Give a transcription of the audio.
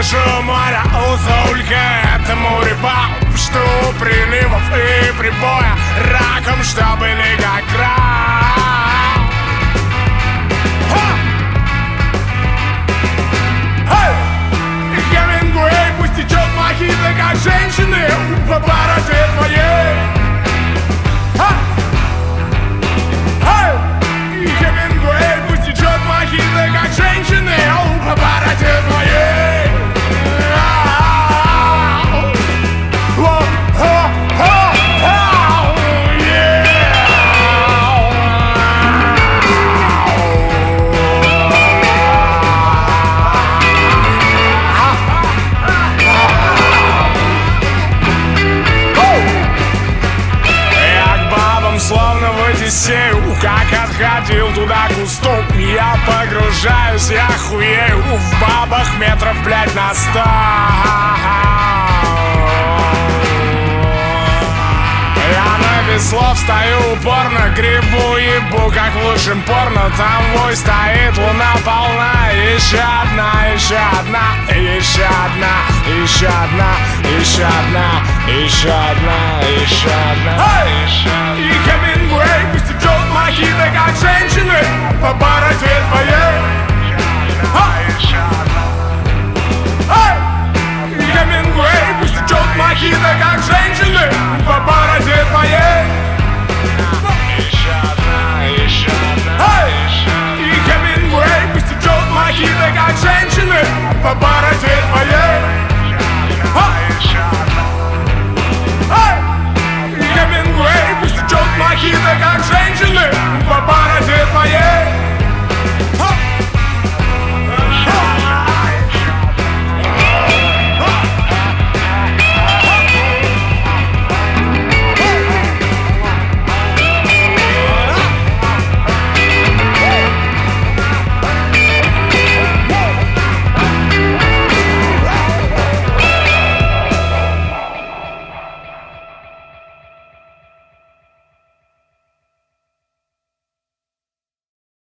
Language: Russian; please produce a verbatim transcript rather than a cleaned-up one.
слышу море, только это море пап, что приливов и прибоя, раком, что были как край. Хемингуэй, пусть течет мохито, как женщины в аппарате твоей. Хемингуэй, пусть течет мохито, как женщины в аппарате твоей. Словно в Одиссею, как отходил туда кустом, я погружаюсь, я хуею в бабах метров, блядь, на сто. Я на без слов стою упорно, грибу ебу, как в лучшем порно. Там вой стоит, луна полна. Еще одна, еще одна, еще одна, еще одна, еще одна, еще одна, еще одна. И Хемингуэй, пусть течет мохито, как женщины в аппарате твоей. И Хемингуэй, пусть течет мохито, как женщины в аппарате твоей. Еще одна, еще одна. И Хемингуэй, пусть течет мохито, как женщины в аппарате твоей. И Хемингуэй, пусть течет мохито, как женщины в аппарате твоей.